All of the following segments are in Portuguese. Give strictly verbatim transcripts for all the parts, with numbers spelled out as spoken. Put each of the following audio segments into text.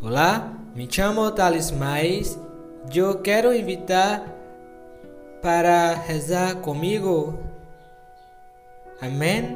Olá, me chamo Thales Mais. Eu quero invitar para rezar comigo. Amém?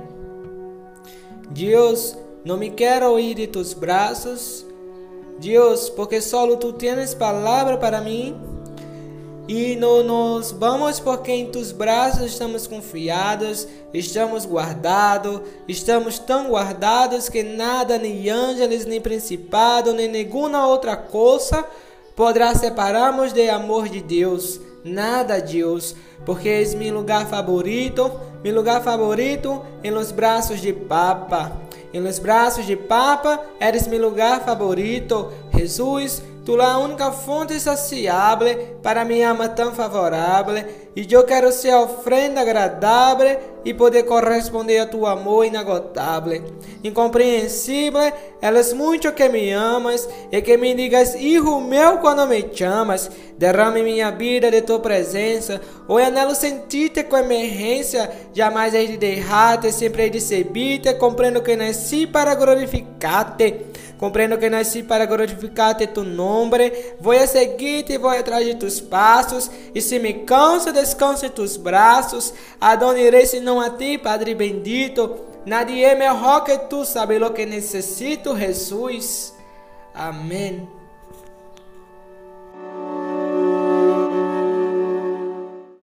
Deus, não me quero oír de tus braços. Deus, porque solo tu tienes palavra para mim. E não nos vamos porque em tus braços estamos confiados, estamos guardados, estamos tão guardados que nada, nem ángeles, nem principado, nem nenhuma outra coisa poderá separar-nos do amor de Deus. Nada, Deus, porque és meu lugar favorito, meu lugar favorito em los braços de Papa. Em los braços de Papa, eres meu lugar favorito. Jesus, tu é a única fonte saciável para minha alma tão favorável, e eu quero ser a ofrenda agradável e poder corresponder a tu amor inagotável. Incompreensível, eres muito que me amas e que me digas, hijo meu, quando me chamas. Derrame minha vida de tua presença. Hoje anelo sentir-te com emergência, jamais hei de deixar-te, sempre hei de servir-te. Compreendo que nasci para glorificar-te. Compreendo que nasci para glorificar-te tu nome. Vou a seguir-te e vou atrás de tus passos. E se me canso, descanso em tus braços. Adonirei senão a ti, Padre bendito. Nadie é melhor que tu, sabe lo que necessito, Jesus. Amém.